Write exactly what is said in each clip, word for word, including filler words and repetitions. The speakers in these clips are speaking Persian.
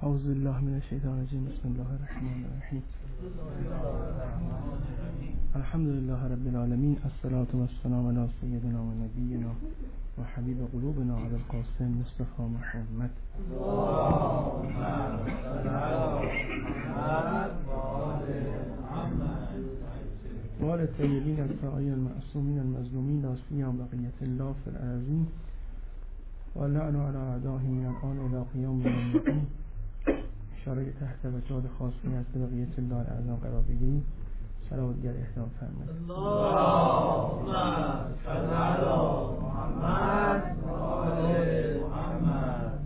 اعوذ بالله من الشیطان الرجیم. بسم الله الرحمن الرحیم. الحمد لله رب العالمین. الصلاة والسلام علی سیدنا و نبینا و حبیب قلوبنا ابی القاسم مصطفی محمد. و آل الطیبین الطاهرین المعصومین المظلومین لا سیما بقیة الله فی الارضین و لعن علی اعدائهم من الآن الی قیام یوم. اشاره تحت وجاد خاصی از بقیت الله الاعظم قرار بگیریم. صلوات گر احترام فرمایید. اللهم صل علی محمد و آل محمد.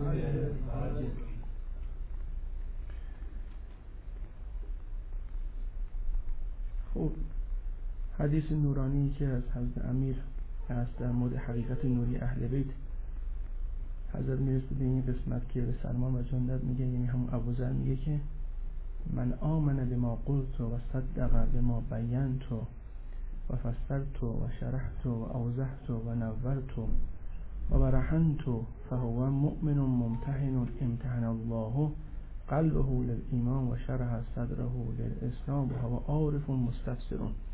خب حدیث نورانی که از حضرت امیر است در مورد حقیقت نوری اهل بیت، حضرت میرسه به این قسمت که به سلمان و جندب میگه، یعنی همون ابوذر میگه که من آمن بما قلت و صدق بما بینت و فسرت و شرحت و اوضحت و نورت و برهنت فهو مؤمن ممتحن امتحن الله قلبه للایمان و شرح صدره للاسلام و هو عارف مستفسر.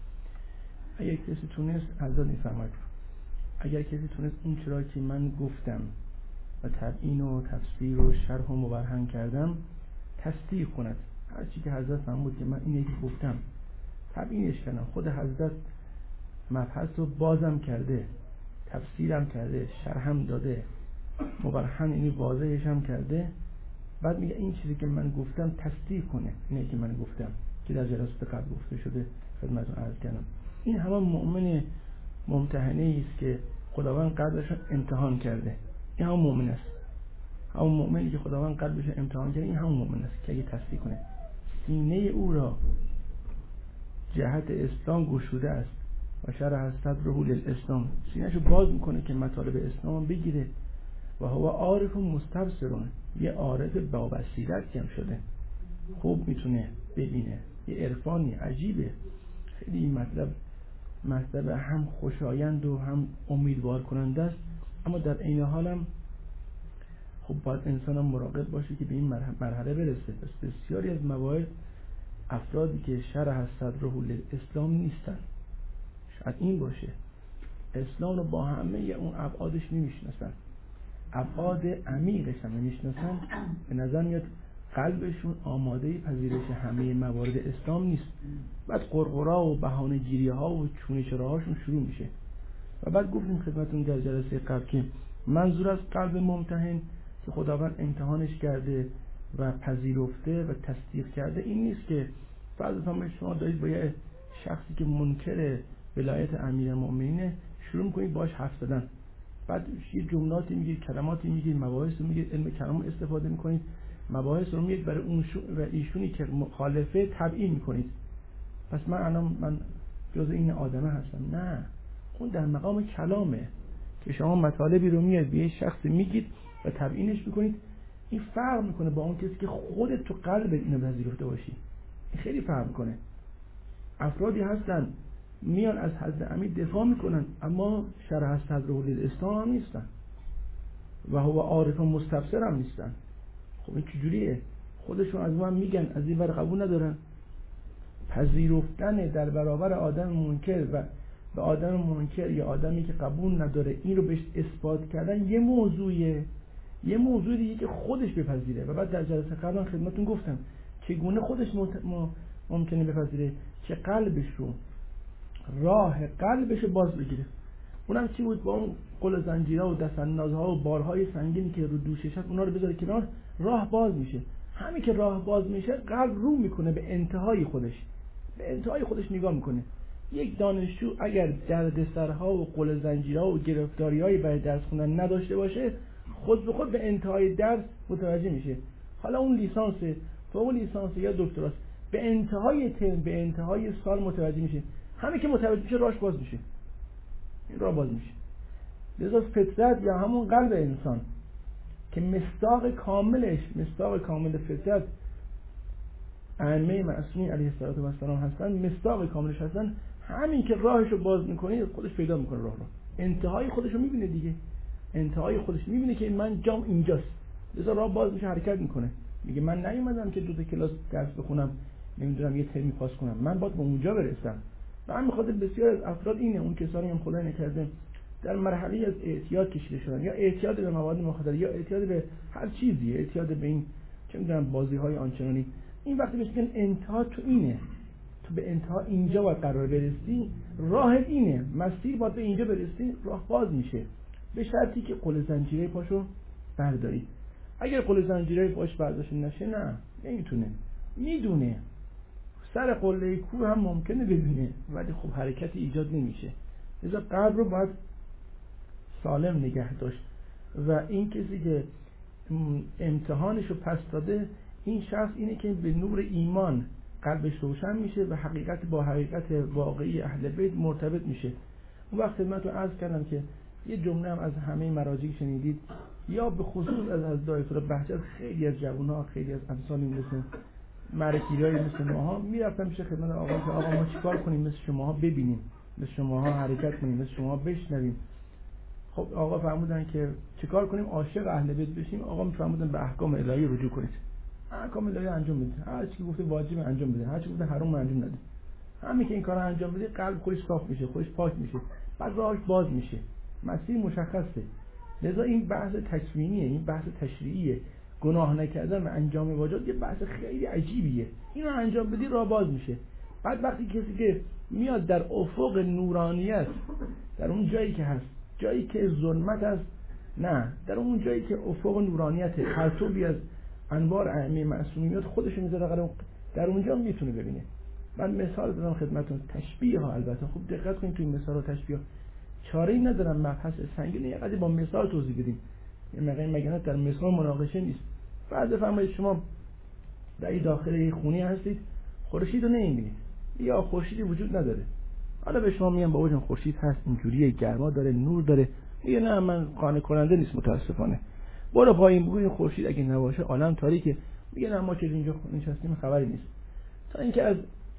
اگر کسی تونست، حضرت میفرماید اگر کسی تونست این چرا که من گفتم و تبیین و تفسیر و شرح و مبرهن کردم تصدیق کند، هر چی که حضرت فرمود که من اینه که گفتم تبیینش کردم، خود حضرت مبحث رو بازم کرده، تفسیرم کرده، شرحم داده، مبرهن اینی واضحش هم کرده، بعد میگه این چیزی که من گفتم تصدیق کنه اینه که من گفتم که در جلسات قبل گفته شده خدمتتون عرض کردم. این همه مؤمن ممتحنه است که خداوند قلبش رو امتحان کرده. این همون مؤمن است، همون مؤمنی که خداوند قلبش رو امتحان کرده، این همون مؤمن است که اگه تصدیق کنه سینه او را جهت اسلام گشوده است و شرح صدره للاسلام، سینه‌شو باز میکنه که مطالب اسلام بگیره و هو عارف مستبصرون، یه عارف با بصیرتی هم شده، خوب میتونه ببینه، یه عرفانی عجیبه. خیلی این مطلب مطلب هم خوشایند و هم امیدوار کننده است، اما در عین حال هم خب باید انسان هم مراقب باشه که به این مرحله برسه. پس بسیاری از مواعظ افرادی که شرح صدره للاسلام نیستن، شاید این باشه اسلام رو با همه اون ابعادش نمیشناسن، ابعاد عمیقش هم نمیشناسن، به نظر میاد قلبشون آماده پذیرش همه موارد اسلام نیست. بعد قرقرا و بهانه گیری ها و چونچرا هاشون شروع میشه. و بعد گفتیم خدمتون در جلسه قبل که منظور از قلب ممتحن که خداوند امتحانش کرده و پذیرفته و تصدیق کرده این نیست که فرض کنید شما دارید با یه شخصی که منکر ولایت امیرالمؤمنین شروع می‌کنید باهاش حرف زدن، بعد یه جملاتی میگید، کلماتی میگید، مباحث رو میگید، علم کلام استفاده می‌کنید، مباحث رو میگید برای اون و ایشونی که مخالفه تبیین می‌کنید. پس من الان من جز این آدمه هستم؟ نه، اون در مقام کلامه که شما مطالبی رو میاد به یه شخص میگید و تبیینش میکنید. این فرق میکنه با اون کسی که خودت تو قلب اینو پذیرفته باشی. این خیلی فرق میکنه. افرادی هستن میان از حضرت امیر دفاع میکنن اما شرح صدره للاسلام هم نیستن و هو عارف مستبصر هم نیستن. خب این چجوریه؟ خودشون از من میگن، از این ور قبول ندارن. پذیرفتن در برابر آدم منکر و به آدم منکر یا آدمی که قبول نداره این رو بهش اثبات کردن یه موضوعیه، یه موضوع دیگه که خودش بپذیره. و بعد در جلسه قبلا خدمتتون گفتم چگونه خودش ممکنه بپذیره که قلبش رو راه قلبش رو باز بگیره. اونم چی بود؟ با اون قل زنجیرها و دستاندازها و بارهای سنگینی که رو دوشش هست اونا رو بذاره کنار، راه باز میشه. همین که راه باز میشه قلب رو میکنه به انتهای خودش، به انتهای خودش نگاه میکنه. یک دانشجو اگر دردسرها و قل زنجیرها و گرفتاری‌های برای درس خوندن نداشته باشه، خود به خود به انتهای درس متوجه میشه. حالا اون لیسانس، فوق لیسانس یا دکتراست، به انتهای ترم، به انتهای سال متوجه میشه. همین که متوجه میشه راهش باز میشه، این راه باز میشه. لذا فطرت یا همون قلب انسان که مصداق کاملش، مصداق کامل فطرت ائمه معصومین علیه السلام هستن، مصداق کاملش هستن، همین که راهشو باز میکنه خودش پیدا میکنه راه رو، انتهای خودشو میبینه دیگه، انتهای خودش میبینه که من جام اینجاست، لذا راه باز میشه، حرکت میکنه. میگه من نیومدم که دو تا کلاس درس بخونم نمیدونم یه ترمی پاس کنم، من باید به اونجا برسم. و همین خاطر بسیار از افراد اینه، اون کسانی هم خدای نکرده در مرحله از اعتیاد کشیده شدن، یا اعتیاد به مواد مخدر یا اعتیاد به هر چیزی، اعتیاد به این چه میدونم بازی‌های آنچنانی، این وقتی بهش میگن انتها تو اینه، تو به انتها اینجا باید قرار برسی، راه اینه، مسیر باید به اینجا برسی، راه باز میشه به شرطی که قل زنجیره پاشو برداری. اگر قل زنجیره پاش برداشته نشه نه نمیتونه، میدونه سر قله کوه هم ممکنه ببینه ولی خب حرکتی ایجاد نمیشه. لذا قلب رو باید سالم نگه داشت و این کسی که امتحانش رو پس داده این شخص اینه که به نور ایمان قلبش روشن میشه و حقیقت با حقیقت واقعی اهل بیت مرتبط میشه. اون وقت خدمتتون عرض کردم که یه جمله هم از همه مراجع شنیدید، یا به خصوص از از دایره بهجت خیلی از جوان‌ها، خیلی از امثالی مثل مرکیرای مثل ماها میرفتن میشه خدمت آقا که آقا ما چیکار کنیم مثل شماها ببینیم، مثل شماها حرکت کنیم، مثل شماها بشنویم. خب آقا فرمودن که چیکار کنیم عاشق اهل بیت بشیم. آقا میفرمودن به احکام الهی رجوع کنید، احکام الهی انجام بدید، هر چی گفته واجب انجام بده، هر چی گفته حرام انجام نده. همین که این کارا انجام بده قلب خودش صاف میشه، خودش پاک میشه، بعد راهش باز میشه، مسیر مشخصه. لذا این بحث تکوینیه، این بحث تشریعیه، گناه نکردن و انجام واجبات یه بحث خیلی عجیبیه. اینو انجام بدی راه باز میشه. بعد وقتی کسی که میاد در افق نورانیت، در اون جایی که هست، جایی که ظلمت است، نه، در اون جایی که افق نورانیت پرتوبی از انوار ائمه معصومیت خودش میذاره در اونجا میتونه ببینه. من مثال دادم خدمتتون، تشبیه ها، البته خوب دقت کنید تو این مثال و تشبیه چاره‌ای ندارم، مبحث سنگینه یه قضیه با مثال توضیح بدیم. این مگه مگه در مثال مناقشه نیست. فرض فرمایید شما در این داخل خونی هستید، خورشید رو نمی‌بینید یا خورشیدی وجود نداره. حالا به شما میگم با وجود خورشید هست، اینجوریه، گرما داره، نور داره، میگه نه من قانع کننده نیست متاسفانه. برو پایین بگو این خورشید اگه نباشه عالم تاریکه، میگه نه ما که اینجا نشستیم خبری نیست. تا اینکه از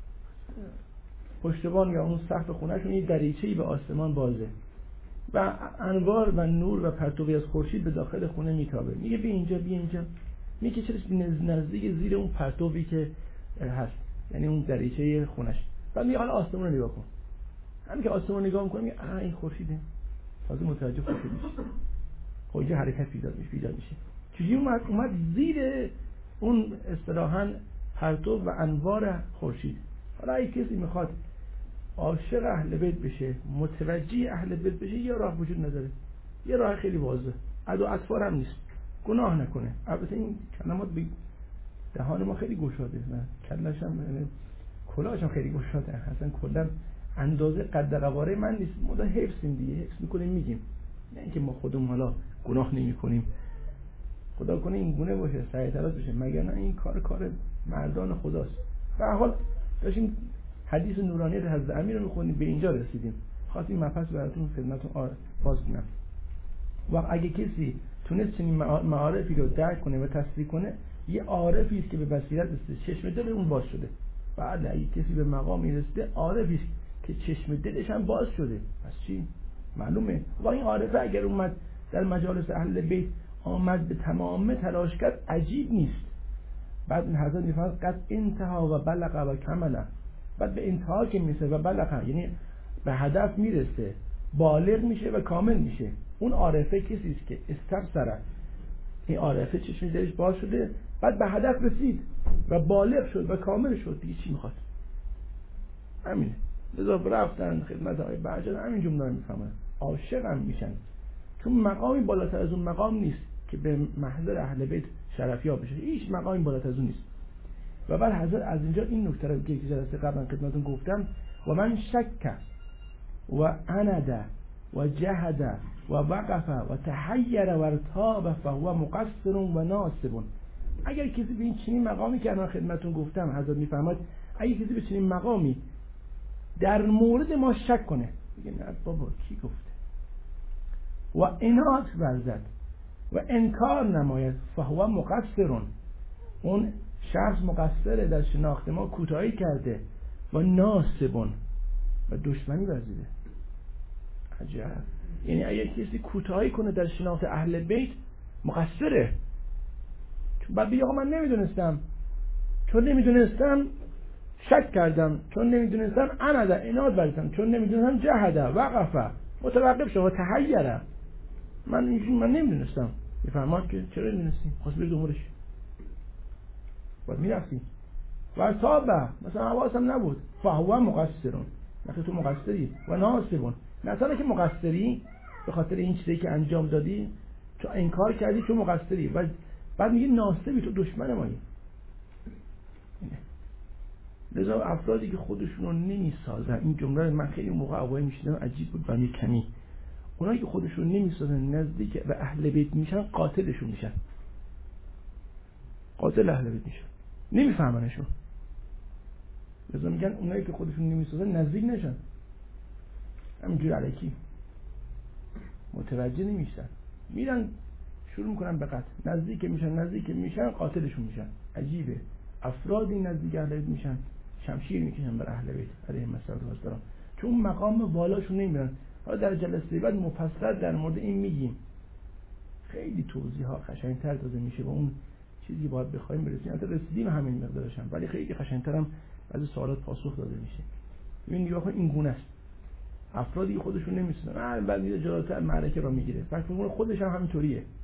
پشتبان یا اون سقف خونه‌شون یه دریچه‌ای به آسمان بازه و انوار و نور و پرتوی از خورشید به داخل خونه میتابه. میگه بیا اینجا، بیا اینجا. میگه چرا نزدیک زیر اون پرتوی که هست، یعنی اون دریچه خونش. بعد میگه حالا آسمون رو نگاه کن. همین که آسمون رو نگاه می‌کنه میگه آ این خورشیده. تازه متوجه خورشید میشه. خب اینجا حرکت پیدا میشه، پیدا میشه. چجوری اومد اومد زیر اون اصطلاحاً پرتو و انوار خورشید. حالا اگه کسی میخواد عاشق اهل بیت بشه، متوجه اهل بیت بشه، یه راه وجود نداره، یه راه خیلی واضحه، عدو اطفال هم نیست، گناه نکنه. البته این کلمات به دهان ما خیلی گشاده، نه کلش هم کلاهش هم خیلی گشاده، اصلا کلا اندازه قد قواره من نیست. ما دا حفظیم دیگه، حفظ میکنیم میگیم، نه اینکه ما خودمون حالا گناه نمیکنیم. خدا کنه این گونه باشه، سعی تلاش بشه، مگر نه این کار کار مردان خداست. به هر حال داشتیم حدیث نورانیت حضرت امیر رو میخونیم، به اینجا رسیدیم. خواستیم مبحث براتون خدمتتون باز کنم. و اگه کسی تونست چنین معارفی رو درک کنه و تصدیق کنه، یه عارفی است که به بصیرت است، چشم دل اون باز شده. بعد اگه کسی به مقامی رسیده، عارفی است که چشم دلش هم باز شده. پس چی؟ معلومه. و این عارفه اگر اومد در مجالس اهل بیت آمد به تمام تلاش کرد، عجیب نیست. بعد این حضرت میفرماد قد انتها و بلغ و کمل. بعد به انتها که میرسه و بلغ یعنی به هدف میرسه، بالغ میشه و کامل میشه. اون عارفه کسی است که استبصره، این عارفه چشم دلش باز شده، بعد به هدف رسید و بالغ شد و کامل شد. دیگه چی میخواد؟ همینه. لذا رفتن خدمت آقای بهجت همین جمله رو میفهمن، عاشق هم میشن، چون مقامی بالاتر از اون مقام نیست که به محضر اهل بیت شرفیاب بشه. هیچ مقامی بالاتر از اون نیست. و بعد حضرت از اینجا این نکته رو که جلسه قبلا خدمتتون گفتم، و من شک و اند و جهد و وقف و تحیر و ارتاب فهو مقصر و ناصب. اگر کسی به این چنین مقامی که الان خدمتتون گفتم، حضرت میفرماد اگر کسی به چنین مقامی در مورد ما شک کنه، میگه نه بابا کی گفته، و اناد ورزد و انکار نماید، فهو مقصر، اون شخص مقصره، در شناخت ما کوتاهی کرده، و ناصب و دشمنی ورزیده. عجب. یعنی اگر کسی کوتاهی کنه در شناخت اهل بیت، مقصره، بعد بگی آقا من نمیدونستم، چون نمیدونستم شک کردم، چون نمیدونستم عنده عناد ورزیدم، چون نمیدونستم جهده وقفه متوقف شد و تحیره. من اینجوری من نمیدونستم. میفهماد که چرا نمیدونستی؟ خواست بری دنبالش باید میرفتی. و تابه مثلا حواسم نبود فهو مقصرون، مثلا تو مقصری و ناسبون، مثلا که مقصری به خاطر این چیزی که انجام دادی، تو انکار کردی، تو مقصری و بعد میگی ناسبی، تو دشمن مایی. لذا افرادی که خودشون رو نمیسازن، این جمله من خیلی موقع اوایل میشیدم عجیب بود برای کمی، اونایی که خودشون نمیسازن نزدیک به اهل بیت میشن قاتلشون میشن، قاتل اهل بیت میشن، نمیفهمنشون. لذا میگن اونایی که خودشون نمیسازن نزدیک نشن، همینجور علیکی متوجه نمیشن، میرن شروع میکنن به قتل، نزدیک میشن نزدیک میشن قاتلشون میشن. عجیبه افرادی نزدیک اهل بیت میشن شمشیر میکشن بر اهل بیت علیهم السلام، چون مقام بالاشون نمیرن. حالا در جلسه بعد مفصل در مورد این میگیم، خیلی توضیح ها قشنگتر داده میشه و اون چیزی باید بخوایم برسیم. البته رسیدیم همین مقدارش هم، ولی خیلی قشنگتر هم از سوالات پاسخ داده میشه. ببین نگاه کن این گونه است، افرادی خودشون نمیسازن بعد میره جلوتر معرکه رو میگیره، فکر میکنه خودش هم همینطوریه. یعنی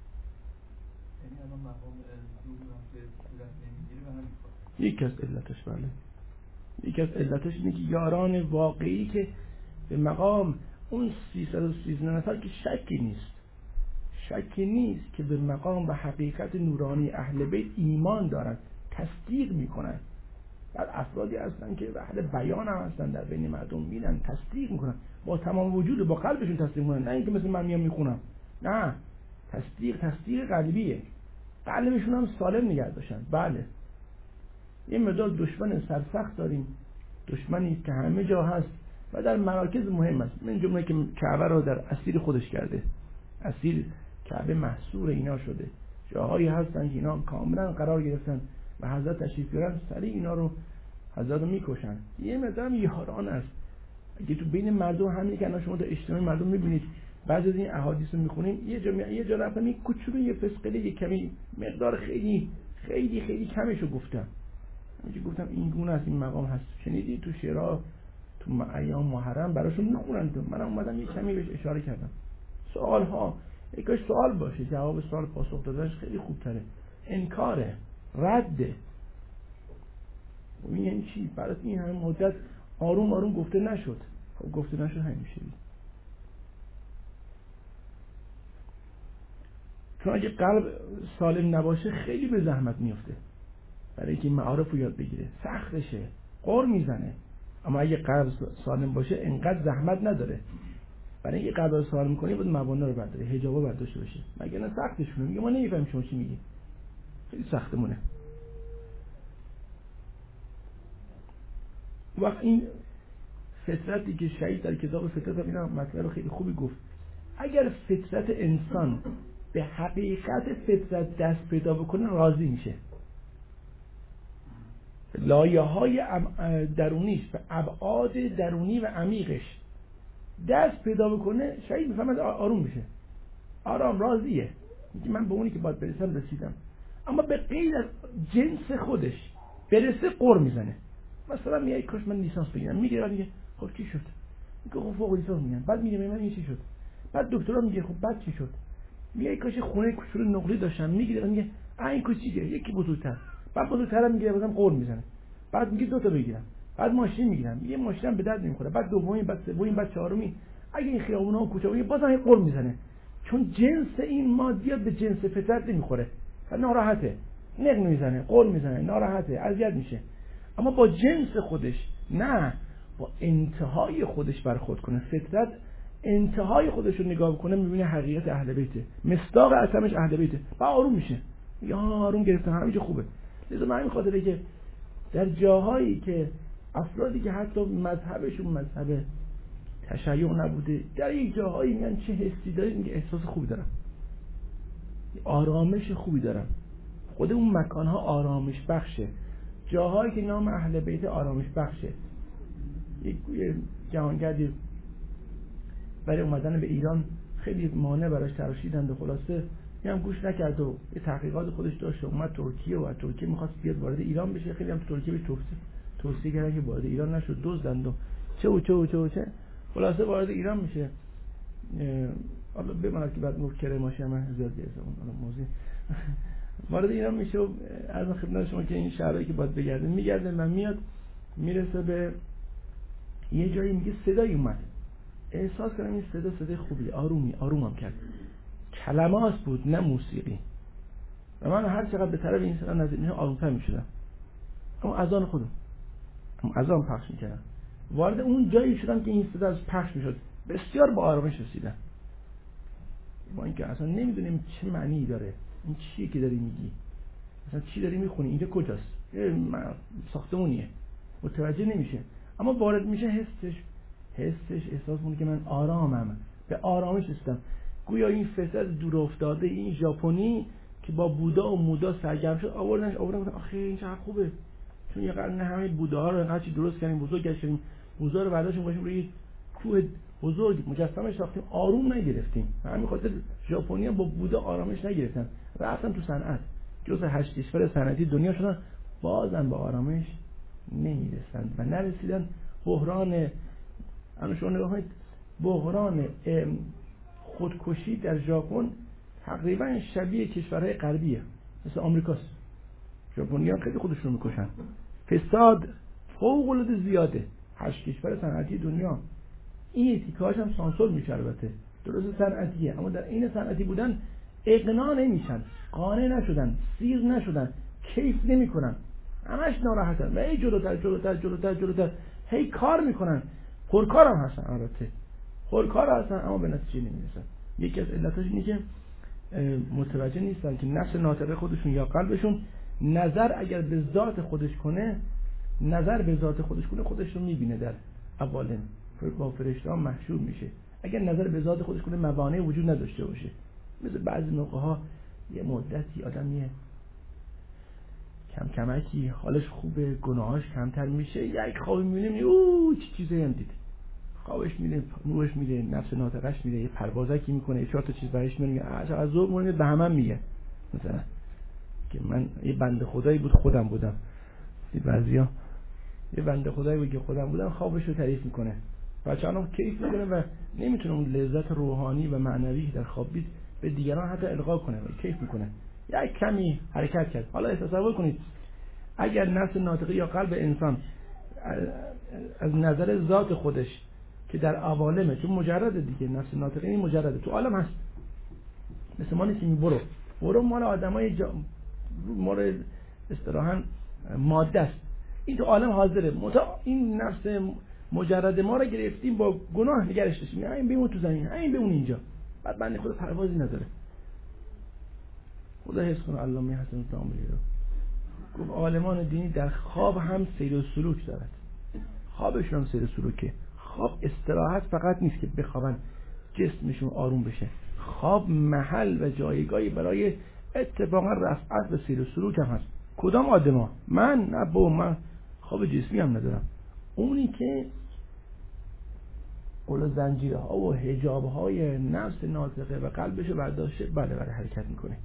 الان مقام ظهور که صورت نمیگیره به همین خاطر یکی از علتش بله یکی از علتش اینه که یاران واقعی که به مقام اون سیصد و سیزده نفر که شکی نیست شکی نیست که به مقام و حقیقت نورانی اهل بیت ایمان دارن، تصدیق میکنن. بعد افرادی هستن که اهل بیان هم هستن، در بین مردم میرن تصدیق میکنن با تمام وجود، با قلبشون تصدیق میکنن، نه اینکه مثل من میام میخونم، نه، تصدیق تصدیق قلبیه، قلبشون هم سالم نگه داشتن. بله یه مقدار دشمن سرسخت داریم، دشمنی که همه جا هست و در مراکز مهم است، من جمله که کعبه رو در اسیر خودش کرده، اسیر کعبه محصور اینا شده، جاهایی هستن که اینا کاملا قرار گرفتن و حضرت تشریف بیارن سریع اینا رو حضرت رو میکشن. یه مقدار یاران است. اگه تو بین مردم همین که الان شما در اجتماع مردم میبینید بعضی از این احادیث رو میخونیم، یه جا یه جا رفتم یک کوچولو یه فسقلی یه کمی مقدار خیلی خیلی خیلی کمشو گفتم، همینجوری گفتم این گونه است، این مقام هست. شنیدی تو شعرها تو ایام محرم براشون میخونن، تو منم اومدم یه کمی بهش اشاره کردم. سوال ها یکاش سوال باشه، جواب سوال پاسخ دادنش خیلی خوب تره. انکاره، رده، این یعنی چی؟ برای این همه مدت آروم آروم گفته نشد. خب گفته نشد همیشه. چون اگه قلب سالم نباشه خیلی به زحمت میفته برای اینکه این معارف رو یاد بگیره، سختشه، قر میزنه. اما اگه قلب سالم باشه انقدر زحمت نداره. برای اینکه قلب سالم کنی باید موانع رو برداره، حجابا برداشته باشه، مگر نه سختشونه. میگه ما نمیفهمیم شما چی میگی، خیلی سختمونه. وقت این فطرتی که شهید در کتاب فطرت اینا مطلب خیلی خوبی گفت، اگر فطرت انسان به حقیقت فطرت دست پیدا بکنه راضی میشه، لایه های درونیش به ابعاد درونی و عمیقش دست پیدا بکنه، شهید میفهمد آروم میشه، آرام راضیه، میگه من به اونی که باید برسم رسیدم. اما به غیر از جنس خودش برسه قر میزنه. مثلا میگه کاش من لیسانس بگیرم، میگه میگه خب چی شد؟ میگه خب فوق لیسانس میگن، بعد میگه من این چی شد؟ بعد دکترا میگه خب بعد چی شد؟ میگه کاش خونه کوچولو نقلی داشتم، میگه میگه این کوچیکه یکی بزرگتر، بعد بزرگترم میگه بازم قر میزنه، بعد میگه دو تا بگیرم، بعد ماشین میگیرم، یه ماشینم به درد نمیخوره، بعد دومی، بعد سومی، بعد چهارمی، اگه این خیابونا کوچولو بازم این قر میزنه، چون جنس این مادیات به جنس فطرت نمیخوره، ناراحته، نق میزنه، قر میزنه، ناراحته، اذیت میشه. اما با جنس خودش نه، با انتهای خودش برخورد کنه، فطرت انتهای خودش رو نگاه کنه، میبینه حقیقت اهل بیته، مصداق اصلش اهل بیته، با آروم میشه، یا آروم گرفتن همینجا خوبه. لذا من همین خاطره که در جاهایی که افرادی که حتی مذهبشون مذهب تشیع نبوده، در یک جاهایی میگن چه حسی داری، میگه احساس خوبی دارم، آرامش خوبی دارم، خود اون مکانها آرامش بخشه، جاهایی که نام اهل بیت آرامش بخشه. یک جهانگردی برای اومدن به ایران خیلی مانع براش تراشیدند و خلاصه هم گوش نکرد و یه تحقیقات خودش داشت، اومد ترکیه و از ترکیه می‌خواست بیاد وارد ایران بشه. خیلی هم تو ترکیه به توصیه توصیه کردن که وارد ایران نشد، دزدند و چه و چه و چه و چه. خلاصه وارد ایران میشه. حالا بماند که بعد نور کرماشی هم زیاد گرفته اون حالا موضوع وارد ایران میشه و از خدمت شما که این شهرهایی که باید بگرده میگرده و میاد میرسه به یه جایی میگه صدایی اومد. احساس کردم این صدا صدای خوبی، آرومی، آرومم کرد. کلمات بود نه موسیقی. و من هر چقدر به طرف این صدا نزدیک میشدم آرومتر میشدم. اما اذان خودم اما اذان پخش میکردم. وارد اون جایی شدم که این صدا از پخش میشد. بسیار با آرامش رسیدم. ما اینکه اصلا نمیدونیم چه معنی داره، این چیه که داری میگی، مثلا چی داری میخونی، اینجا کجاست، ساختمونیه، متوجه نمیشه. اما وارد میشه حسش حسش احساس میکنه که من آرامم، به آرامش رسیدم. گویا این فساد دور افتاده این ژاپنی که با بودا و مودا سرگرم شد آوردنش آوردن گفتن آخه این چقدر خوبه، چون یه قرن همه بوداها رو انقدر چی درست کردیم، بزرگش کردیم، بودا رو برداشتیم گذاشتیم روی کوه بزرگ مجسمه ساختیم، آروم نگرفتیم. همین خاطر ژاپنی‌ها با بودا آرامش نگرفتن، رفتن تو صنعت، جزء هشت کشور صنعتی دنیا شدن، بازم به آرامش نمیرسن و نرسیدن. بحران اما شما نگاه کنید، بحران خودکشی در ژاپن تقریبا شبیه کشورهای غربیه، مثل آمریکاست. ژاپنی‌ها خیلی خودشون میکشن، فساد فوق العاده زیاده، هشت کشور صنعتی دنیا. این تیکه‌هاش هم سانسور میشه البته، درست صنعتیه، اما در این صنعتی بودن اقناع نمیشن، قانع نشدن، سیر نشدن، کیف نمیکنن، همش ناراحتن و هی جلوتر جلوتر جلوتر جلوتر هی کار میکنن، پرکارم هستن، البته پرکار هستن اما به نتیجه نمیرسن. یکی از علتاش اینه که متوجه نیستن که نفس ناطقه خودشون یا قلبشون نظر اگر به ذات خودش کنه، نظر به ذات خودش کنه خودش رو میبینه در عوالم، با فرشته ها محشور میشه. اگر نظر به ذات خودش کنه موانع وجود نداشته باشه. مثل بعضی موقع ها یه مدتی آدم یه کم کمکی حالش خوبه، گناهاش کمتر میشه، یک خوابی میبینه اوه چه چیزی هم دید، خوابش میره، نورش میره، نفس ناطقش میره، یه پروازکی میکنه، یه چهار تا چیز برایش میگه، از ظهر مونده به همون میگه مثلا که من یه بنده خدایی بود خودم بودم. این بعضیا یه بنده خدایی بود که خودم بودم، خوابش رو تعریف میکنه، بچه‌ها کیف میکنه و نمیتونه اون لذت روحانی و معنوی در خواب دید به دیگران حتی القا کنه و کیف میکنه. یک کمی حرکت کرد. حالا تصور کنید اگر نفس ناطقه یا قلب انسان از نظر ذات خودش که در عوالمه، چون مجرده دیگه، نفس ناطقه این مجرده، تو عالم هست، مثل ما نیستیم، برو برو مال آدمای جا... مال اصطلاحاً ماده است، این تو عالم حاضره، متا این نفس مجرد ما رو گرفتیم با گناه نگرش داشتیم، این بمون تو زمین، این بمون اینجا، بعد بنده خدا پروازی نداره. خدا حفظ کنه علامه حسن تاملی رو گفت عالمان دینی در خواب هم سیر و سلوک دارد. خوابشون هم سیر و سلوکه. خواب استراحت فقط نیست که بخوابن جسمشون آروم بشه، خواب محل و جایگاهی برای اتفاقا رفعت و سیر و سلوک هم هست. کدام آدما؟ من نه با من خواب جسمی هم ندارم، اونی که قل زنجیره ها و حجاب های نفس ناطقه و قلبش رو برداشته، بله بله حرکت میکنه.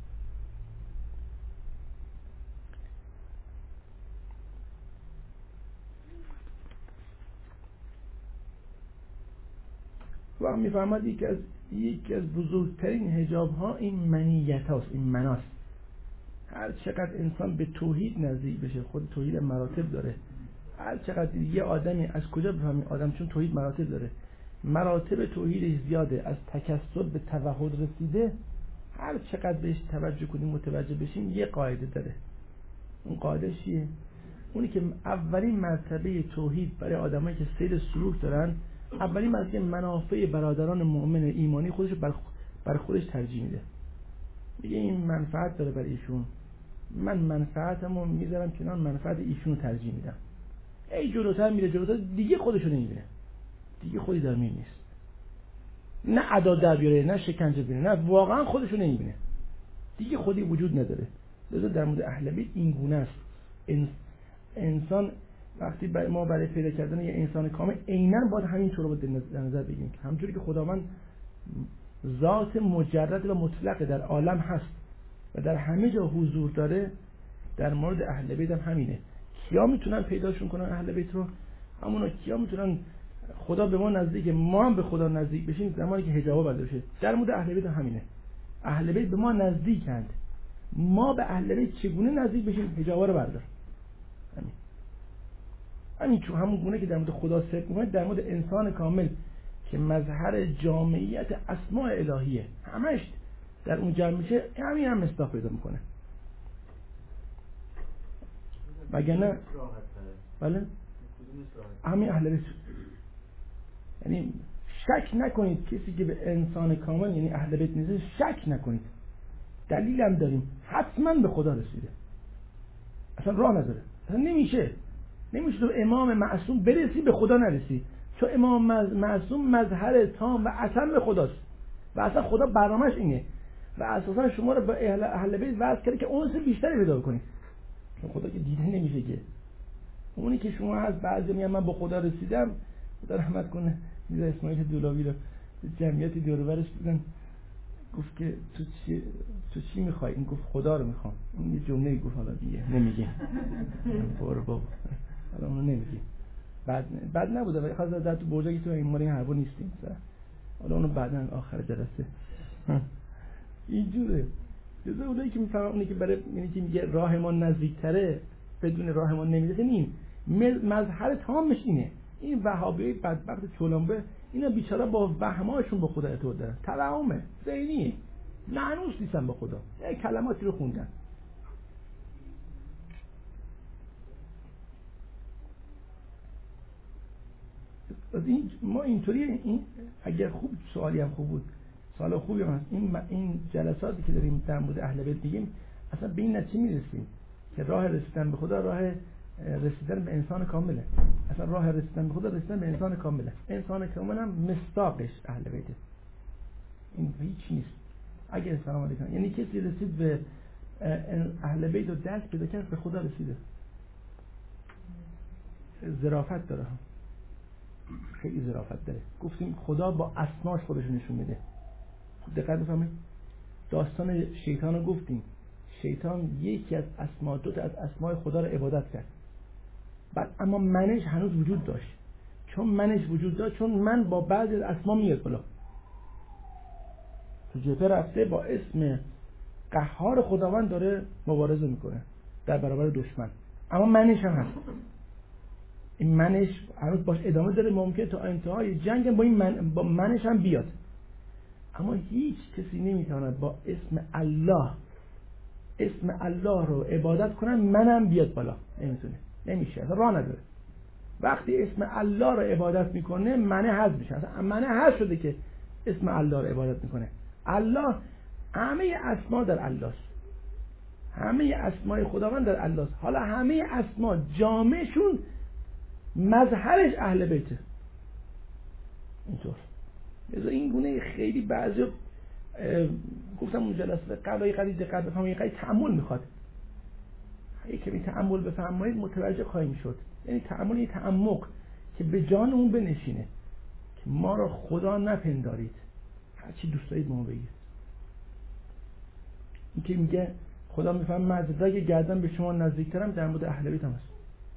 و میفهمد یکی از یکی از بزرگترین حجاب ها این منیت هاست، این مناست. هر چقدر انسان به توحید نزدیک بشه، خود توحید مراتب داره، هر چقدر یه آدمی از کجا بفهمی آدم، چون توحید مراتب داره، مراتب توحیدش زیاده، از تکسر به توحد رسیده، هر چقدر بهش توجه کنیم متوجه بشیم یه قاعده داره. اون قاعده چیه؟ اونی که اولین مرتبه توحید برای آدمایی که سیر سلوک دارن، اولین مرتبه منافع برادران مؤمن ایمانی خودش بر بر خودش ترجیح میده. میگه این منفعت داره برای ایشون، من منفعتمو میذارم کنار، منفعت ایشون رو ترجیح میدم. ای جلوتر میره جلوتر، دیگه خودشو نمیبینه، دیگه خودی در میون نیست، نه ادا در بیاره، نه شکنجه بینه، نه واقعا خودشو نمیبینه، دیگه خودی وجود نداره. لذا در مورد اهل بیت این گونه است. انسان وقتی ما برای پیدا کردن یه انسان کامل عیناً باید همین طور رو در نظر بگیریم که همونجوری که خداوند ذات مجرد و مطلق در عالم هست و در همه جا حضور داره. در مورد اهل بیت هم همینه. کیا میتونن پیداشون کنن اهل بیت رو؟ همونا. کیا میتونن خدا به ما نزدیک، ما هم به خدا نزدیک بشیم زمانی که حجاب بسته بشه. در مورد اهل بیت هم همینه. اهل بیت به ما نزدیکند، ما به اهل بیت چگونه نزدیک بشیم؟ حجاب رو بردار. همین همین چون همون گونه که در مورد خدا صدق می‌کنه، در مورد انسان کامل که مظهر جامعیت اسماء الهیه همش در اون جمع میشه، همین هم مصداق پیدا میکنه. وگرنه بله همین اهل بیت. یعنی شک نکنید کسی که به انسان کامل یعنی اهل بیت نیست، شک نکنید. دلیل هم داریم، حتما به خدا رسیده، اصلا راه نداره، اصلا نمیشه نمیشه تو امام معصوم برسی به خدا نرسی، چون امام معصوم مظهر تام و اتم به خداست و اصلا خدا برنامه‌اش اینه و اساسا شما رو به اهل, اهل بیت وصل کرده که انس بیشتری پیدا کنید، چون خدا که دیده نمیشه که اونی که شما هست. بعضی میگن من به خدا رسیدم، خدا رحمت کنه میرزا اسماعیل دولاوی رو جمعیتی دور و برش دیدن، گفت که تو چی تو چی میخوای؟ این گفت خدا رو میخوام. این یه جمله گفت حالا دیگه نمیگه برو بابا حالا اونو نمیگه. بعد بعد نبوده ولی خاصه در تو برجا که تو این مورد حرفا نیستیم مثلا، حالا اونو بعدن آخر جلسه اینجوره. جزء اونایی که میفهمن اونی که برای یعنی که میگه راه ما نزدیکتره بدون راه ما نمیرسه، نیم مظهر تامش اینه. این وهابی بدبخت چولانبه اینا بیچاره با وهماشون به خدا اعتقاد دارن، توهمه ذهنیه، معنوس نیستن به خدا، یه کلماتی رو خوندن. از این ما اینطوری این اگر خوب سوالی هم خوب بود، سوال خوبی هم هست. این این جلساتی که داریم در مورد اهل بیت میگیم اصلا به این نتیجه میرسیم که راه رسیدن به خدا راه رسیدن به انسان کامله. اصلا راه رسیدن به خدا رسیدن به انسان کامله. انسان کامل هم مصداقش اهل بیته. این هیچ نیست. اگر سلام علیکم یعنی کسی رسید به اهل بیت و دست پیدا کرد به خدا رسیده. ظرافت داره، خیلی ظرافت داره. گفتیم خدا با اسماش خودش نشون میده. دقت بفرمایید. داستان شیطان رو گفتیم. شیطان یکی از اسما دو تا از اسماء خدا رو عبادت کرد. بعد اما منش هنوز وجود داشت. چون منش وجود داشت، چون من با بعضی از اسما میاد بالا. تو جبهه رفته با اسم قهار خداوند داره مبارزه میکنه در برابر دشمن. اما منش هم هست. این منش هنوز باش ادامه داره، ممکنه تا انتهای جنگ با این من با منش هم بیاد. اما هیچ کسی نمیتونه با اسم الله اسم الله رو عبادت کنن منم بیاد بالا. نمیتونه، نمیشه، اصلا راه نداره. وقتی اسم الله رو عبادت میکنه منه حذف میشه. اصلا منه حذف شده که اسم الله رو عبادت میکنه. الله همه اسما در الله است. همه اسمای خداوند در الله است. حالا همه اسما جامعشون مظهرش اهل بیته. اینطور. مثلا این گونه خیلی بعضی گفتم اون جلسه قبل قضیه دقت بفهمید، قضیه تأمل میخواد. اگه می تأمل بفهمید متوجه خواهیم شد. یعنی تأمل یه تعمق که به جان اون بنشینه که ما را خدا نپندارید، هر چی دوست دارید ما بگید. این که میگه خدا میفهم من از رگ گردن به شما نزدیکترم، در مورد اهل بیت هم هست.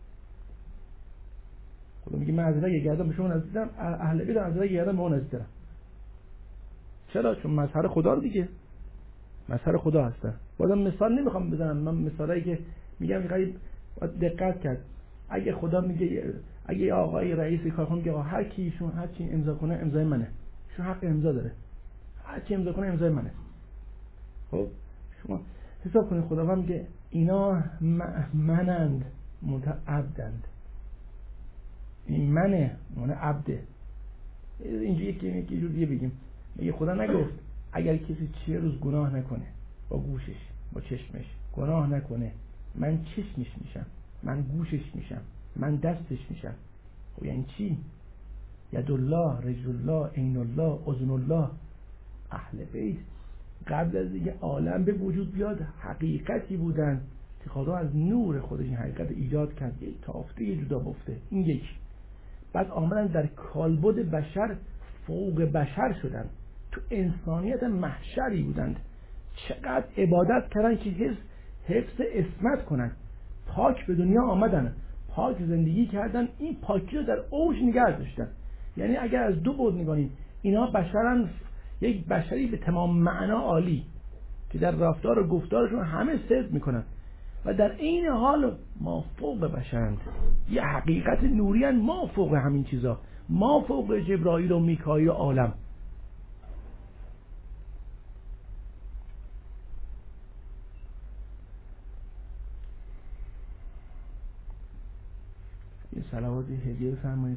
خدا میگه من از رگ گردن به شما نزدیکترم، اهل بیت از رگ گردن به ما نزدیکترم. چرا؟ چون مظهر خدا رو دیگه مظهر خدا هستن. بازم مثال نمیخوام بزنم، من مثالایی که میگم خیلی دقت کرد. اگه خدا میگه اگه آقای رئیس کارخونه میگه هر کی ایشون هر چی امضا کنه امضای منه، شو حق امضا داره، هر چی امضا کنه امضای منه. خب شما حساب کنید خداوند میگه اینا منند متعبدند. این منه منه عبده. اینجوری یکی یکی جوری بگیم، میگه خدا نگفت اگر کسی چه روز گناه نکنه با گوشش با چشمش گناه نکنه من چشمش میشم، من گوشش میشم، من دستش میشم. خب یعنی چی؟ ید الله، رجل الله، عین الله، اذن الله. اهل بیت قبل از اینکه عالم به وجود بیاد حقیقتی بودن که خدا از نور خودش این حقیقت ایجاد کرد، یک تافته یه جدا بفته. این یک. بعد آمدن در کالبد بشر فوق بشر شدن، تو انسانیت محشری بودند، چقدر عبادت کردن که حفظ حفظ عصمت کنن، پاک به دنیا آمدن، پاک زندگی کردن، این پاکی رو در اوج نگه داشتن. یعنی اگر از دو بعد نگاهیم، اینا بشرن، یک بشری به تمام معنا عالی که در رفتار و گفتارشون همه صدق میکنن و در این حال ما فوق بشرند، یه حقیقت نوری هن، ما فوق همین چیزا، ما فوق جبرائیل و میکائیل و عالم. یه صلواتی هدیه بفرمایید.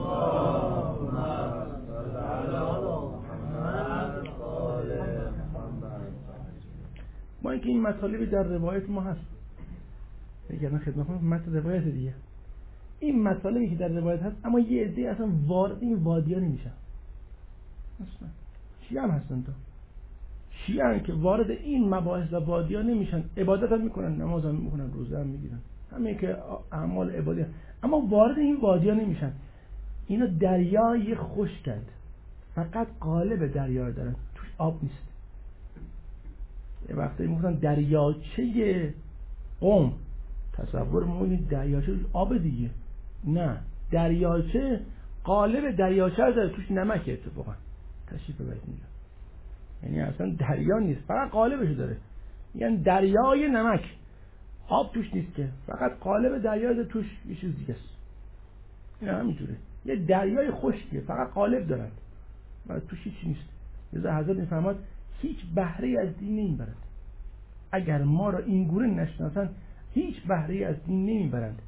ما اینکه این مطالبی در روایت ما هست، بگردن خدمتتون متن روایت دیگه، این مطالبی که در روایت هست، اما یه عده اصلا وارد این وادیا نمیشن. اصلا شیعه هم هستن، تو شیعه هم که وارد این مباحث و وادیا نمیشن، عبادت هم میکنن، نماز هم میکنن، روزه هم میگیرن، همه که اعمال عبادی، اما وارد این وادیا نمیشن. اینا دریای خشکند، فقط قالب دریا رو دارن، توش آب نیست. یه وقتی میگفتن دریاچه قم، تصور می‌کنید دریاچه آب دیگه، نه، دریاچه قالب دریاچه رو داره، توش نمکه. اتفاقا تشریف ببرید اینجا، یعنی اصلا دریا نیست، فقط قالبش داره، یعنی دریای نمک، آب توش نیست که، فقط قالب دریا داره، توش یه چیز دیگه است. این همینجوره، یه دریای خشکه، فقط قالب دارن و توش هیچ نیست. لذا حضرت می‌فرماد هیچ بهره از دین نمیبرند. اگر ما را این گونه نشناسند، هیچ بهره از دین نمیبرند.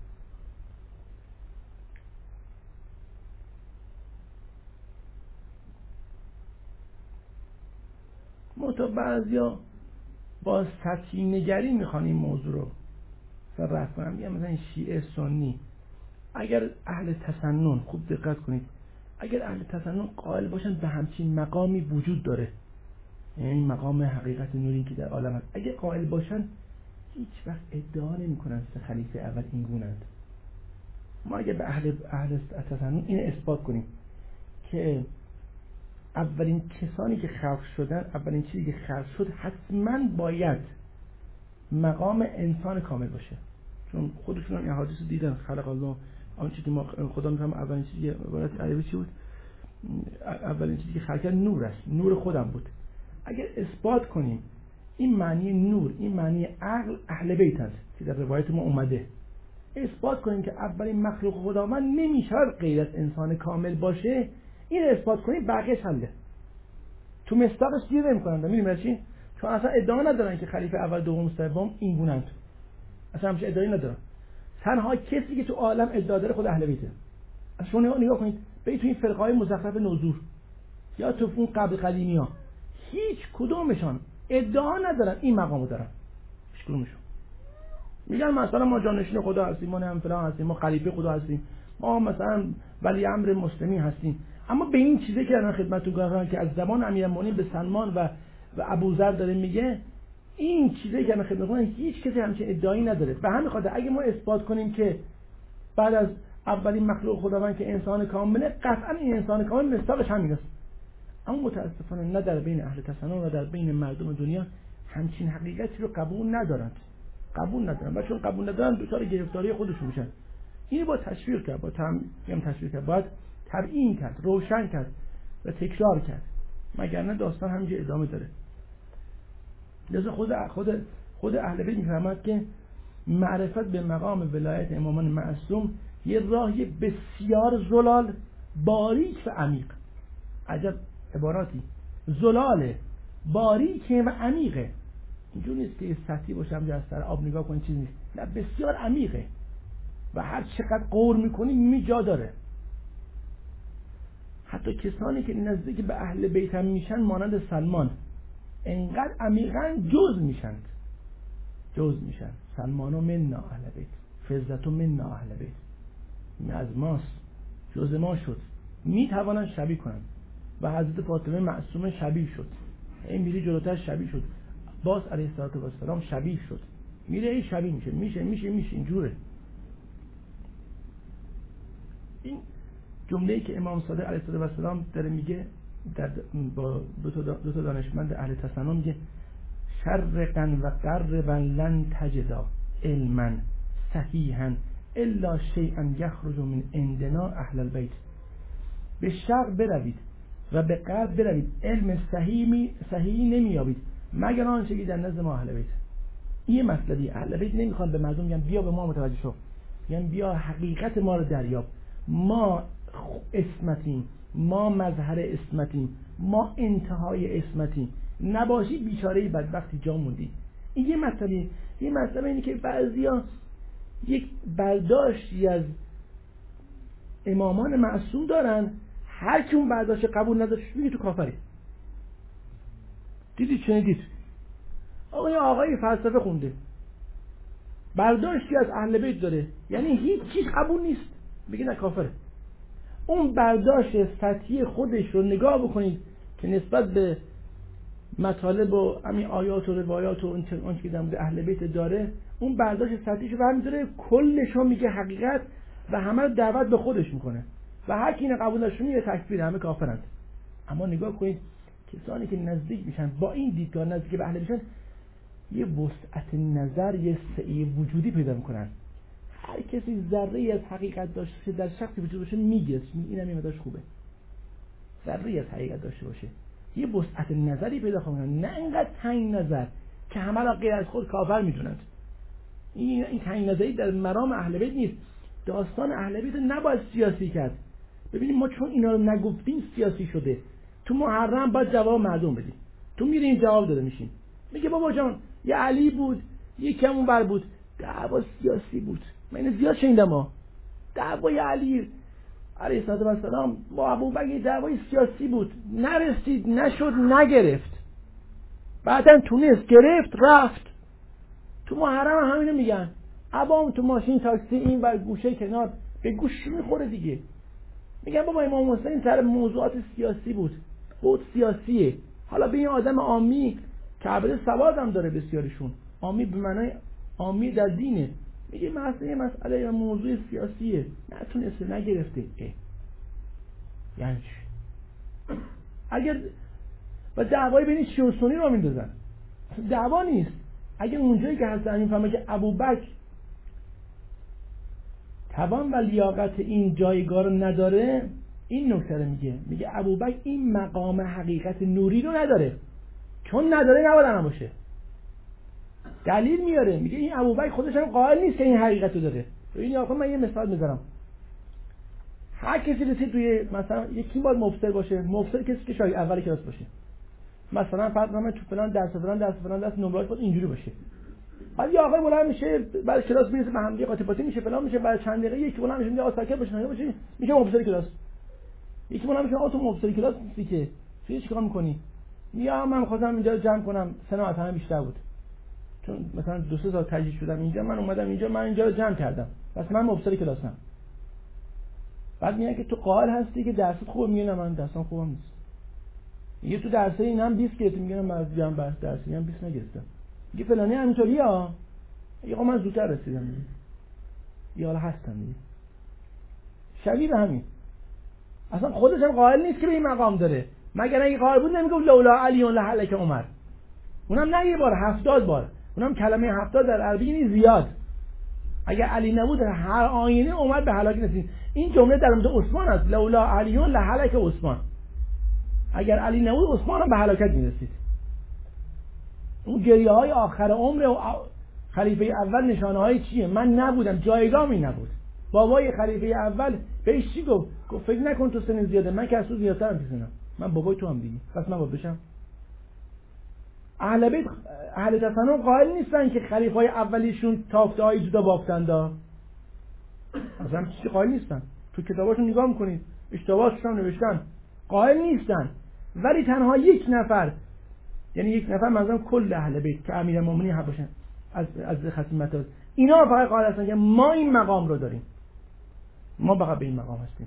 متا بعضیا با سطحی نگری میخوان این موضوع رو رفع کنن، میگن مثلا شیعه سنی. اگر اهل تسنن، خوب دقت کنید، اگر اهل تسنن قائل باشن به همچین مقامی وجود داره، یعنی مقام حقیقت نوری که در عالم هست، اگر قائل باشن هیچ وقت ادعا نمی کنن که خلیفه اول این گونه‌اند. ما اگر به اهل اهل تسنن این اثبات کنیم که اولین کسانی که خلق شدن، اولین چیزی که خلق شد حتما باید مقام انسان کامل باشه، چون خودشون هم این حدیث دیدن، خلق الله، اون چیزی که ما خدا میفهمه اولین چیزی عبارت عربی چی بود؟ اولین چیزی که خلق کرد نور است، نور خودم بود. اگر اثبات کنیم این معنی نور، این معنی عقل، اهل بیت است که در روایت ما اومده، اثبات کنیم که اولین مخلوق خداوند نمیشه غیر از انسان کامل باشه، این اثبات کنیم بقیه‌اش حله. تو مصداقش گیر نمی‌کنن. می‌دونید چی؟ چون اصلا ادعا ندارن که خلیفه اول، دوم، سوم این گونه‌اند. اصلا همش ادعایی ندارن. تنها کسی که تو عالم ادعا داره خود اهل بیته. اصلا شما نگاه کنید، برید تو این فرقه‌های مزخرف نوزور یا تو اون قبل قدیمی‌ها، هیچ کدومشان ادعا ندارن این مقامو دارن. هیچ کدومشون. میگن مثلا ما جانشین خدا هستیم، ما هم فلان هستیم، ما خلیفه خدا هستیم، ما مثلا ولی امر مسلمی هستیم، اما به این چیزی که الان خدمتتون گفتم که از زمان امیرالمومنین به سلمان و و ابوذر داره میگه، این چیزی که الان خدمتتون هیچ کسی همچین ادعایی نداره. به همین خاطر اگه ما اثبات کنیم که بعد از اولین مخلوق خداوند که انسان کامله، قطعا این انسان کامل مصداقش همین است. اما متاسفانه نه در بین اهل تسنن و در بین مردم دنیا همچین حقیقتی رو قبول ندارند. قبول ندارن و چون قبول ندارن دچار گرفتاری خودشون میشن. اینو با تشویق کرد، با تم میگم تشویق کرد، باید تبیین کرد، روشن کرد و تکرار کرد، مگر داستان همینجا ادامه داره. لذا خود خود خود اهل بیت میفهمد که معرفت به مقام ولایت امامان معصوم یه راهی بسیار زلال، باریک و عمیق. عجب عباراتی، زلال، باریک و عمیقه. اینجور نیست که سطحی باشه همجا از سر آب نگاه کنی چیز نیست، نه، بسیار عمیقه و هر چقدر غور میکنی می جا داره. حتی کسانی که نزدیک به اهل بیت هم میشن مانند سلمان انقدر عمیقاً جز میشن، جز میشن. سلمانو مننا اهل بیت، فضلتو مننا اهل بیت، این از ماست، جز ما شد، میتوانن شبیه کنن و حضرت فاطمه معصومه شبیه شد، این میری جلوتر شبیه شد، باز علیه السلام شبیه شد، میره این شبیه میشه میشه میشه میشه اینجوره. این جمله‌ای که امام صادق علیه السلام داره میگه در با دو تا دو تا دانشمند اهل تصنع میگه شرقا و غربا لن تجدا علما صحیحا الا شیئا یخرج من عندنا اهل البیت. به شرق بروید و به غرب بروید، علم صحیحی صحیحی نمیابید مگر آنچه که در نزد ما اهل بیت. این مسئله اهل بیت نمیخوان به مردم میگن بیا به ما متوجه شو، میگن بیا حقیقت ما رو دریاب، ما اسمتیم، ما مظهر اسمتیم، ما انتهای اسمتیم، نباشی بیچاره بدبختی جا موندی. این یه مسئله. یه مسئله اینه که بعضیا یک برداشتی از امامان معصوم دارن، هر کی اون برداشت قبول نداشت میگه تو کافری. دیدی چه دید؟ آقای آقای فلسفه خونده، برداشتی از اهل بیت داره، یعنی هیچ چیز قبول نیست، میگه نه کافره. اون برداشت سطحی خودش رو نگاه بکنید که نسبت به مطالب و همین آیات و روایات و اون چیزی که در مورد اهل بیت داره، اون برداشت سطحیشو برمی‌داره کلش رو میگه حقیقت و همه رو دعوت به خودش میکنه و هر کی اینو قبول نشه میگه تکفیر، همه کافرند. اما نگاه کنید کسانی که نزدیک میشن با این دیدگاه نزدیک به اهل بیتن، یه وسعت نظر، یه سعی وجودی پیدا میکنن. هر کسی ذره از حقیقت داشته باشه، در شخصی وجود باشه، میگه اینم یه مقدارش خوبه، ذره از حقیقت داشته باشه، یه وسعت نظری پیدا کنن، نه اینقدر تنگ نظر که همه را غیر از خود کافر میدونند. این این تنگ نظری در مرام اهل بیت نیست. داستان اهل بیت نباید سیاسی کرد. ببینید ما چون اینا رو نگفتیم سیاسی شده. تو محرم باید جواب مردم بدیم، تو میرین جواب داده میشین، میگه بابا جان یه علی بود یکی همون بر بود، دعوا سیاسی بود. من زیاد شنیدم ها دعوای علی علیه السلام با ابوبکر دعوای سیاسی بود، نرسید، نشد، نگرفت، بعدن تونست گرفت، رفت. تو محرم هم همینو میگن، عوام تو ماشین تاکسی این بر گوشه کنار به گوش میخوره دیگه، میگن بابا امام حسین سر موضوعات سیاسی بود، بود سیاسیه. حالا به این آدم عامی که البته سواد هم داره بسیارشون، عامی به معنای عامی در دینه، میگه مسئله مسئله یا موضوع سیاسیه، نتونسته، نگرفته. اه. یعنی چی؟ اگر و دعوای بین شیعه و سنی رو میندازن، دعوا نیست. اگر اونجایی که هست این فهمه که ابوبکر توان و لیاقت این جایگاه رو نداره، این نکته رو میگه، میگه ابوبکر این مقام حقیقت نوری رو نداره، چون نداره نباید هم باشه. دلیل میاره، میگه این ابوبکر خودش هم قائل نیست که این حقیقت رو داره. ببین آخه من یه مثال میذارم، هر کسی رسید توی مثلا یکی باید مفسر باشه، مفسر کسی که شاید اول کلاس باشه، مثلا فرض کنم تو فلان درس فلان درس فلان درس نمرات باید اینجوری باشه. بعد یه آقای بلند میشه بعد کلاس میرسه به هم دیگه قاطی پاتی میشه فلان میشه، بعد چند دقیقه یکی بلند میشه میگه آ ساکت باشه باشه میشه مفسر کلاس. یکی بلند میشه آ تو مفسر کلاس نیستی که چی چیکار میکنی؟ میگه من خواستم اینجا جمع کنم، سنا از همه بیشتر بود، چون مثلا دو سه سال تجهیز شدم اینجا، من اومدم اینجا، من اینجا رو جمع کردم، پس من مفسر کلاسم. بعد میگه که تو قائل هستی که درست خوبه؟ میگه نه من درسم خوبم نیست. میگه تو درسای اینم بیست گرفتم، میگه من از جمع بحث درسی هم بیست نگرفتم. میگه فلانی همینطوریه ها، میگه من زودتر رسیدم. میگه یا حالا هستم. میگه شبیه به همین، اصلا خودش هم قائل نیست که به این مقام داره، مگر اگه قائل بود نمیگفت لولا علی لهلک عمر. اونم نه یه بار، هفتاد بار. اونم کلمه هفتاد در عربی یعنی زیاد. اگر علی نبود هر آینه عمر به هلاک رسید. این جمله در مورد عثمان است، لولا علی لهلک عثمان. اگر علی نبود عثمان هم به هلاکت میرسید. اون گریه های آخر عمر و خلیفه اول نشانه های چیه؟ من نبودم، جایگاهی نبود. بابای خلیفه اول بهش چی گفت؟ گفت فکر نکن تو سن زیاده، من که از تو زیادترم که سنم، من بابای تو هم دیگه، پس من باید بشم. اهل بیت اهل تصنع قائل نیستن که خلیفه های اولیشون تافته های جدا بافتند، اصلا چیزی قائل نیستن. تو کتاباشون نگاه میکنید اشتباهاتش هم نوشتن، قائل نیستن. ولی تنها یک نفر، یعنی یک نفر منظورم کل اهل بیت که امیرالمومنین هم باشن از از خصیمت ها، اینا فقط قائل هستن که ما این مقام رو داریم، ما فقط به این مقام هستیم.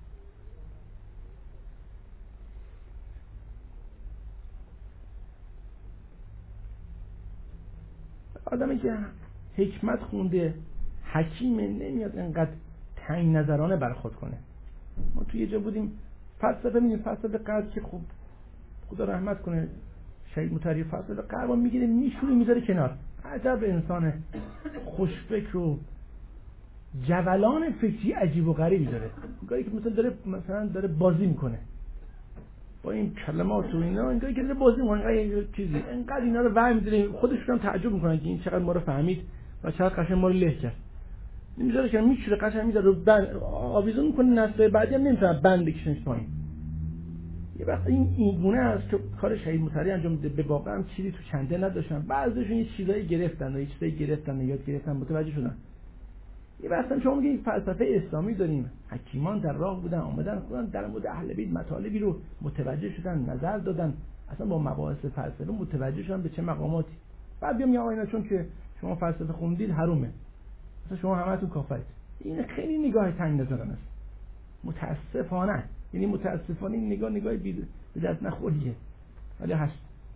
آدمی که حکمت خونده، حکیم، نمیاد انقدر تنگ نظرانه برخورد کنه. ما توی یه جا بودیم فلسفه میگه فلسفه غرب که خوب خدا رحمت کنه شهید مطهری فلسفه غرب میگیره میشونه میذاره کنار. عجب انسان خوشفکر و جولان فکری عجیب و غریبی داره. گاهی که مثلا داره مثلا داره بازی میکنه با این کلمات و اینا، اینجایی که داره بازی میکنه اینقدر چیزی اینقدر اینا رو وهم می‌داره خودشون هم تعجب میکنن که این چقدر ما رو فهمید و چقدر قشنگ ما رو له کرد. میذاره که میچوره قشنگ میذاره رو بند آویزون میکنه، نسل بعدی هم نمیتونه بند بکشنش پایین. یه وقت این این گونه است که کار شهید مطهری انجام میده. به واقع هم چیزی تو چنده نداشتن، بعضیشون یه چیزایی گرفتن و یه چیزایی گرفتن و یاد گرفتن متوجه شدن. یه وقتا شما میگید فلسفه اسلامی داریم، حکیمان در راه بودن آمدن خودن در مورد اهل بیت مطالبی رو متوجه شدن، نظر دادن، اصلا با مباحث فلسفه متوجه شدن به چه مقاماتی. بعد بیام یا اینا چون که شما فلسفه خوندید حرومه، مثلا شما همتون کافرید. این خیلی نگاه تنگ نظرانه است متاسفانه. یعنی متاسفانه این نگاه نگاه بی به دست نخوریه، ولی هست.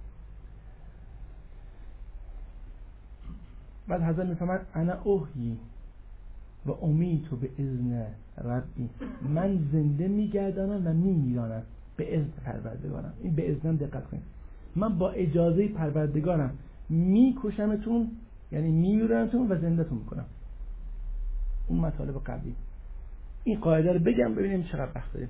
بعد حضرت میفرماد انا اوحی و امیتو به اذن ربی، من زنده میگردانم و میمیرانم به اذن پروردگارم. این به اذنم دقت کنید، من با اجازه پروردگارم میکشمتون، یعنی میمیرانتون و زندهتون میکنم. اون مطالب قبلی این قاعده رو بگم ببینیم چقدر وقت داریم.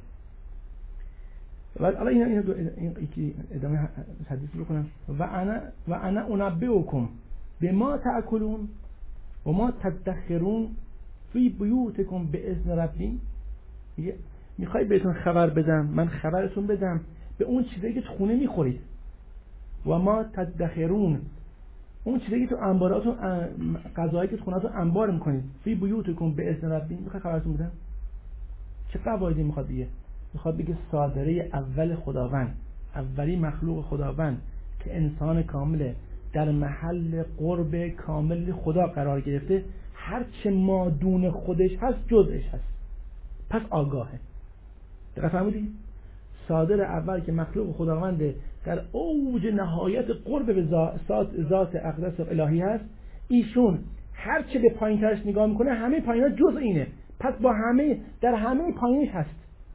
حالا اینا اینا دو این یکی ادامه حدیث رو کنم. و انا و انا انبئکم بما تاکلون و ما تدخرون فی بیوتکم باذن ربی. میخوای بهتون خبر بدم، من خبرتون بدم به اون چیزایی که تو خونه میخورید. و ما تدخرون، اون چیزایی که تو انباراتون، غذاهایی که تو خونه‌تون انبار میکنید. فی بیوتکم باذن ربی، میخوای خبرتون بدم. چه قواعدی میخواد بگه؟ میخواد بگه صادره اول خداوند، اولی مخلوق خداوند که انسان کامله در محل قرب کامل خدا قرار گرفته، هر چه مادون خودش هست جزءش هست، پس آگاهه. دقیق فهمیدی؟ صادر اول که مخلوق خداوند در اوج نهایت قرب به ذات ذات اقدس الهی هست، ایشون هر چه به پایین ترش نگاه میکنه همه پایین‌ها جزء اینه، پس با همه در همه پایینش هست.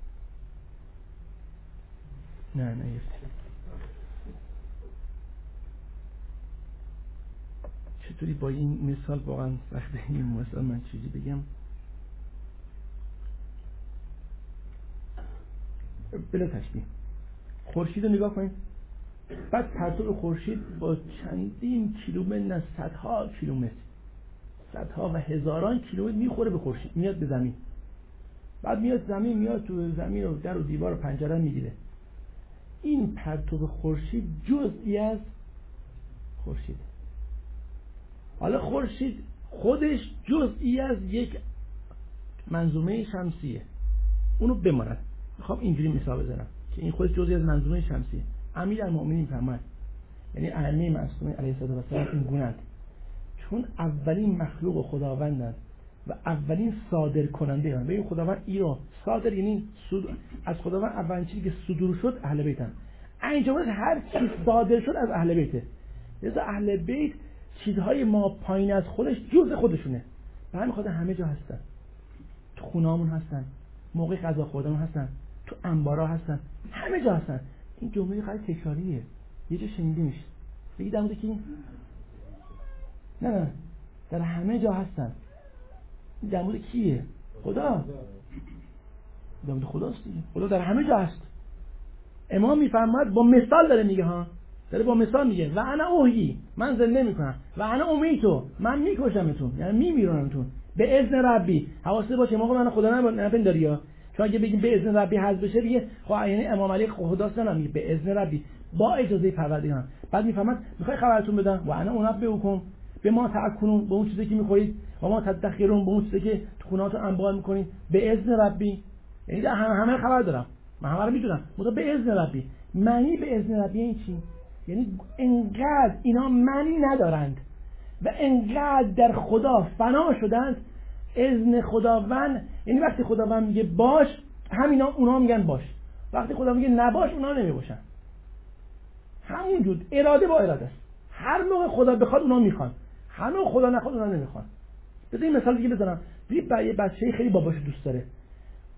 نه نه یفتی چطوری با این مثال واقعا وقتی این مثال من چیزی بگم بلا تشبیه. خورشید رو نگاه کنید، بعد پرتو خورشید با چندین کیلومتر نه صدها کیلومتر صدها و هزاران کیلومتر میخوره به خورشید، میاد به زمین، بعد میاد زمین، میاد تو زمین و در و دیوار و پنجره میگیره. این پرتو خورشید جزئی از خورشید. حالا خورشید خودش جزئی از یک منظومه شمسیه، اونو بماند. میخوام اینجوری مثال بزنم که این خودش جزئی از منظومه شمسیه. امیرالمومنین فرمود، یعنی ائمه معصومین علیه السلام این گونه‌اند، چون اولین مخلوق خداوندند و اولین صادر کننده هستند. ببین خداوند ایرو صادر یعنی از خداوند اولین چیزی که صدور شد اهل بیتن. اینجا هر چی صادر شد از اهل بیته. لذا اهل بیت چیزهای ما پایین از خودش جزء خودشونه. به همین خاطر همه جا هستن. تو خونه‌مون هستن، موقع غذا خوردن هستن، تو انبارا هستن، همه جا هستن. این جمله خیلی تکراریه، یه جا شنیده میشه. بگید در مورد کی؟ نه نه در همه جا هستن. در مورد کیه؟ خدا. در مورد خداست دیگه. خدا در همه جا هست. امام میفرماید با مثال داره میگه ها، داره با مثال میگه و انا اوحی، من زنده میکنم، و انا امیتو، من میکشمتون، یعنی میمیرانمتون به اذن ربی. حواست باشه موقع من خدا نپنداری ها، چون اگه بگیم به اذن ربی حذف بشه دیگه خب یعنی امام علی خداست، نه میگه به اذن ربی با اجازه پروردگار. بعد میفهمد میخوای خبرتون بدم و انا انبئکم به ما تاکلون، به اون چیزی که میخورید، و ما تدخرون، به اون چیزی که تو خونه‌تون انبار میکنید، به اذن ربی. یعنی همه همه خبر دارم، من همه رو میدونم، مطابق به اذن ربی. معنی به اذن ربی این چی؟ یعنی انقدر اینا معنی ندارند و انقدر در خدا فنا شدند، اذن خداوند، یعنی وقتی خداوند میگه باش همینا اونا میگن باش، وقتی خدا میگه نباش اونا نمیباشن. همون جور اراده با اراده است. هر موقع خدا بخواد اونا میخوان، هر موقع خدا نخواد اونا نمیخوان. بذار این مثال دیگه بزنم. یه بچه خیلی باباشو دوست داره،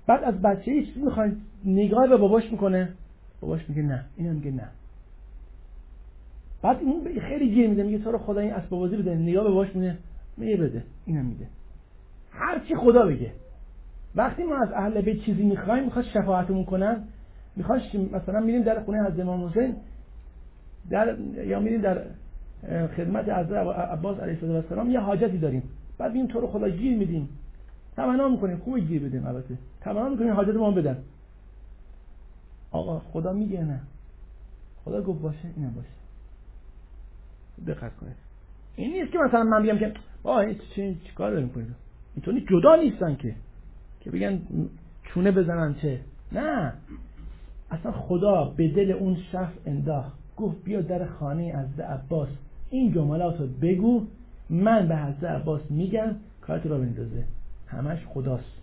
بعد از بچه هیچ چیزی میخواین نگاه به باباش میکنه، باباش میگه نه، اینم میگه نه. بعد اون خیلی گیر میده، میگه تو رو خدا این اسباب بازی بده، نگاه به باباش میگه میگه بده، اینم میده. هر چی خدا بگه. وقتی ما از اهل بیت چیزی میخوایم، میخواد شفاعتمون کنن، میخواد مثلا میریم در خونه حضرت امام حسین در یا میریم در خدمت حضرت عباس علیه السلام یه حاجتی داریم، بعد میگیم تو رو خدا گیر میدیم، تمنا میکنیم خوب گیر بدیم، البته تمنا میکنیم حاجت ما بده. آقا خدا میگه نه، خدا گفت باشه اینم باشه. دقت کنید. این نیست که مثلا من بگم که آه چه چیکار داریم کنید، اینطوری جدا نیستن که که بگن چونه بزنن چه. نه، اصلا خدا به دل اون شخص انداخت، گفت بیا در خانه حضرت عباس این جملاتو بگو، من به حضرت عباس میگم کارت را بندازه. همش خداست،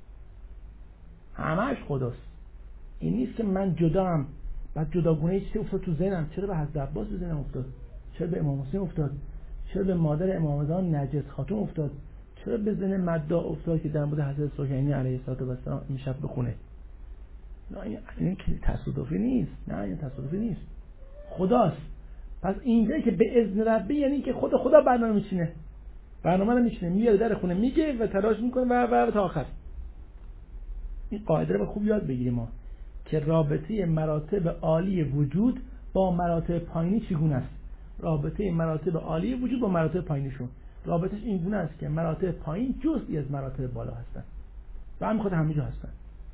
همش خداست. این نیست که من جدا هم بعد جداگونه چی افتاد تو ذهنم، چرا به حضرت عباس به ذهنم افتاد، چرا به امام حسین افتاد، چرا به مادر امام زمان نجس خاتون افتاد، چرا به ذهن مدعا افتاد که در مورد حضرت سلطانی علیه السلام امشب بخونه. نه این که تصادفی نیست، نه این تصادفی نیست، خداست. پس اینجایی که به اذن ربی یعنی که خود خدا برنامه میچینه، برنامه رو میچینه، میاد در خونه میگه و تلاش میکنه و و تا آخر. این قاعده رو خوب یاد بگیریم ما که رابطه مراتب عالی وجود با مراتب پایینی چگونه است. رابطه مراتب عالی وجود با مراتب پایینیشون، رابطش این گونه است که مراتب پایین جزئی از مراتب بالا هستن و هم خود همه جا هستن.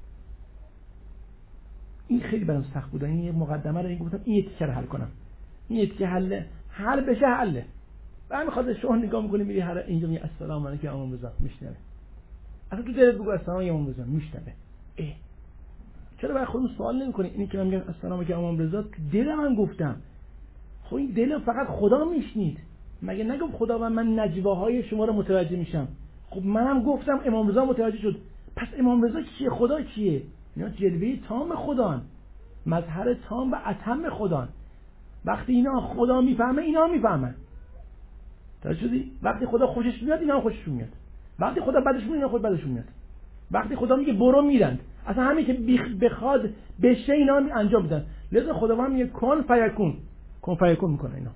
این خیلی برام سخت بود، این یه مقدمه رو این گفتم این یکی رو حل کنم، این یکی حل حل بشه حله. بعد میخواد شما نگاه میکنی میری هر اینجا میگه السلام علیکم امام رضا، میشنوه. اصلا تو دلت بگو السلام علیکم امام رضا، میشنوه. اه چرا برای خودم سوال نمیکنی؟ اینی که من میگم السلام علیکم امام رضا تو دل من گفتم، خب این دل فقط خدا میشنید. مگه نگم خدا و من نجواهای شما رو متوجه میشم؟ خب منم گفتم امام رضا متوجه شد. پس امام رضا کیه؟ خدا کیه؟ اینا جلوه تام خدان، مظهر تام و اتم خدان. وقتی اینا خدا میفهمه اینا میفهمن. تا شدی؟ وقتی خدا خوشش میاد اینا خوشش میاد، وقتی خدا بدش میاد اینا خود بدشون میاد. وقتی خدا میگه برو میرند، اصلا همین که بخواد بشه اینا هم انجام میدن. لذا خداوند میگه کن فیکون، کن فیکون میکنه اینا.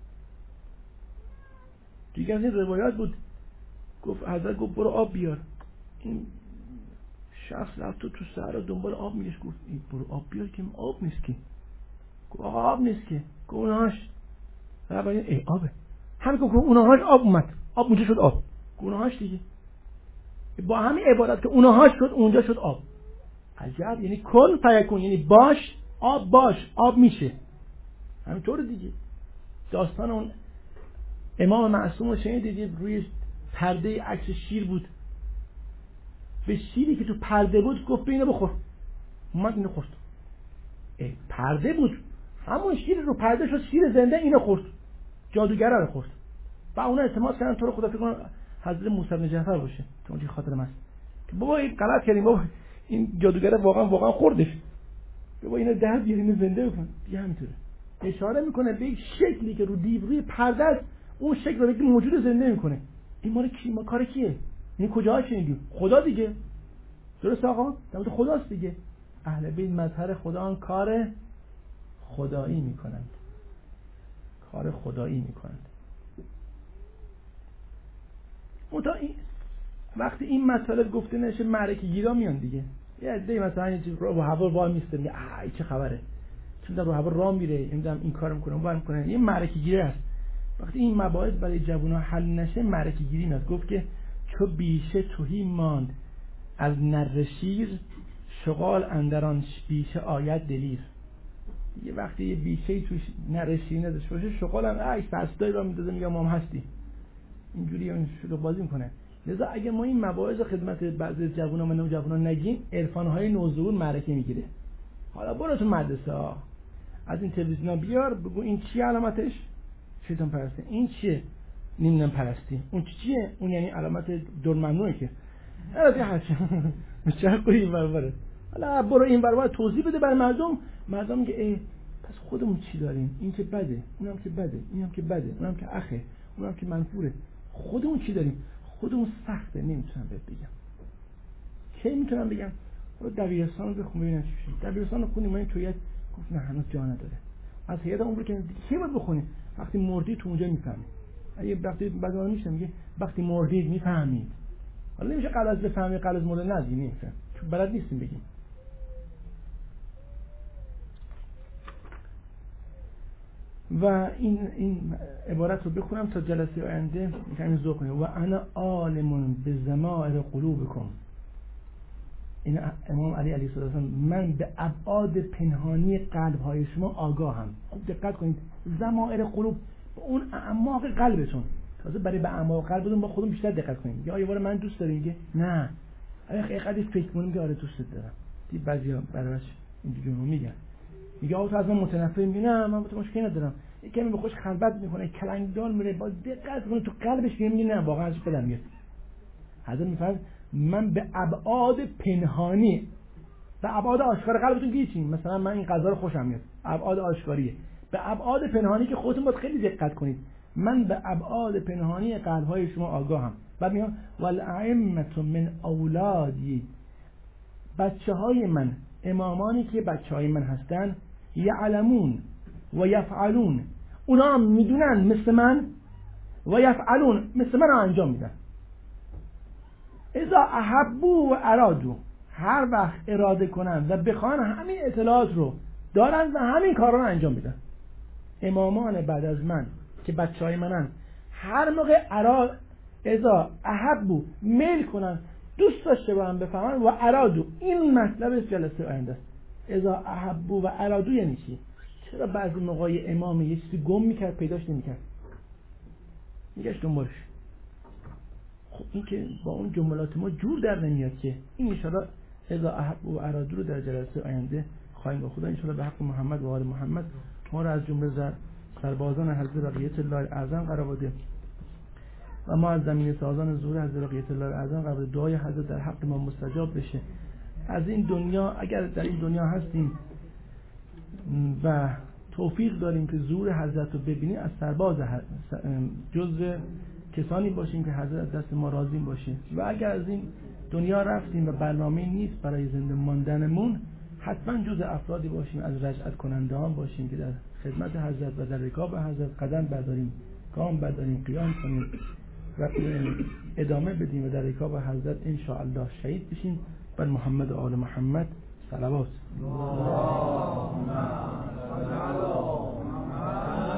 دیگه از این روایات بود، گفت حضرت گفت برو آب بیار. این شخص رفت تو تو صحرا دنبال آب میگشت، گفت این برو آب بیار که آب نیست که. گفت آب نیست که. گونهاش ربایی ای آبه. همین که اونهاش آب اومد، آب اونجا شد آب. گونهاش دیگه با همین عبارت که اونهاش شد اونجا شد آب. عجب، یعنی کن فیکون، یعنی باش آب باش آب میشه. همینطور دیگه. داستان اون امام معصوم رو شنیدید؟ روی پرده عکس شیر بود، به شیری که تو پرده بود گفت اینو بخور، اومد اینو خورد. پرده بود، همون شیر رو پرده شد شیر زنده، اینو خورد، جادوگره رو خورد. و اونا اعتماد کردن تو رو خدا فکر کنن حضرت موسی بن جعفر باشه، تو اون خاطر من که بابا این غلط کردیم، بابا این جادوگره واقعا واقعا خوردش، بابا اینو در بیار اینو زنده بکن. دیگه همینطوره اشاره میکنه به یک شکلی که رو دیو روی پرده است، اون شکل رو دیگه موجود زنده میکنه. این مال کی؟ ما کار کیه؟ این کجا شنیدیم؟ خدا دیگه. درست آقا؟ در مورد خداست دیگه. اهل بیت مظهر خدا، آن کار خدایی میکنند، کار خدایی میکنند. متا این وقتی این مطالب گفته نشه معرکه گیرا میان دیگه. یه عده مثلا یه رو هوا وای میسته میگه آی چه خبره، چون در رو هوا راه میره، نمیدونم این کارو میکنه اون کارو میکنه، یه معرکه گیری هست. وقتی این مباحث برای جوونا حل نشه معرکه گیری میاد. گفت که چو بیشه توهی ماند از نر شیر، شغال اندران بیشه آید دلیر. یه وقتی یه بیشه توش نر شیر نداشته باشه، شغال هم ای فسدای را میدازه میگه ما هم هستی، اینجوری اون شروع بازی میکنه. لذا اگه ما این مباحث خدمت بعضی جوونا و نوجوانا نگیم، عرفان‌های نوظهور معرکه میگیره. حالا برو تو مدرسه ها، از این تلویزیونا بیار بگو این چی علامتش؟ شیطان پرستی. این چیه؟ نمیدونم پرستی. اون چیه؟ اون یعنی علامت دور ممنوعه که. البته هست. میچرخه این برابره. حالا برو این برابر توضیح بده برای مردم، مردم میگه ای پس خودمون چی داریم؟ این که بده، اونم که بده، اینم که بده، اونم که اخه، اونم که منفوره. خودمون چی داریم؟ خودمون سخته، نمیتونم بهت بگم. کی میتونم بگم؟ رو دبیرستان رو بخون ببینن چی میشه. دبیرستان رو خوندیم، ما این توییت گفت نه هنوز جا نداره. از هیئت عمر که کی باید بخونی؟ وقتی مردید تو اونجا میفهمی. اگه وقتی بعضا میشه میگه وقتی مردید میفهمید. حالا نمیشه قبل از بفهمی قبل از مرده نگی، نمیشه. چون بلد نیستیم بگیم. و این این عبارت رو بخونم تا جلسه آینده میگم ذوق کنیم. و انا عالم بزمائر قلوبکم. این امام علی علیه السلام، من به ابعاد پنهانی قلب های شما آگاهم. خوب دقت کنید، ضمائر قلوب، اون اعماق قلبتون. تازه برای به اعماق قلبتون با خودمون بیشتر دقت کنیم. یا یه بار من دوست دارم میگه نه، اگه خیلی فکر کنیم که آره دوستت دارم. دی بعضیا براش اینجوری میگن، میگه آقا تو از من متنفر میگی، نه من با تو مشکلی ندارم. یکی به خوش خلوت میکنه، کلنگدان میره، با دقت کنه تو قلبش میگه نه واقعا ازش بدم میاد. حضرت میفرماید من به ابعاد پنهانی، به ابعاد آشکار قلبتون گیچین. مثلا من این غذا رو خوشم میاد، ابعاد آشکاریه. به ابعاد پنهانی که خودتون باید خیلی دقت کنید، من به ابعاد پنهانی قلب‌های شما آگاهم. بعد میگم والائمه من اولادی، بچه‌های من، امامانی که بچه‌های من هستن، یعلمون و یفعلون، اونا میدونن مثل من، و یفعلون مثل من انجام میدن. اذا احبوا و ارادو، هر وقت اراده کنن و بخوان همین اطلاعات رو دارن و همین کارا رو انجام میدن. امامان بعد از من که بچهای منن، هر موقع اراد اذا احبوا میل کنن، دوست داشته باشن بفهمن، و ارادو، این مطلب جلسه آینده است. اذا احبوا و ارادو یعنی چی؟ چرا بعضی موقع امام یه چیزی گم میکرد پیداش نمیکرد، میگشت دنبالش؟ خب این که با اون جملات ما جور در نمیاد که. این ان شاءالله اذا احبوا و ارادو رو در جلسه آینده خواهیم با خدا ان شاءالله به حق محمد و آل محمد ما را از جمله سربازان حضرت بقیت الله اعظم قرار بده و ما از زمین سازان ظهور حضرت بقیت الله اعظم قرار بده. دعای حضرت در حق ما مستجاب بشه. از این دنیا اگر در این دنیا هستیم و توفیق داریم که ظهور حضرت رو ببینیم، از سرباز جزء کسانی باشیم که حضرت دست ما راضی باشه. و اگر از این دنیا رفتیم و برنامه نیست برای زنده ماندنمون، حتما جزء افرادی باشیم، از رجعت کنندگان باشیم که در خدمت حضرت و در رکاب حضرت قدم برداریم، گام برداریم، قیام کنیم و ادامه بدیم و در رکاب حضرت ان شاء الله شهید بشیم. بر محمد و آل محمد صلوات.